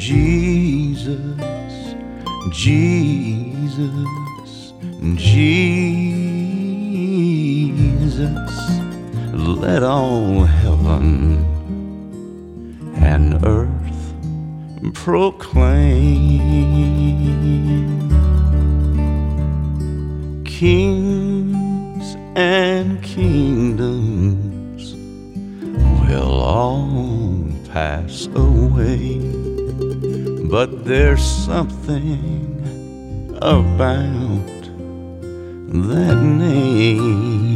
Jesus, Jesus, Jesus, let all heaven and earth proclaim. Kings and kingdoms will all pass away, but there's something about that name.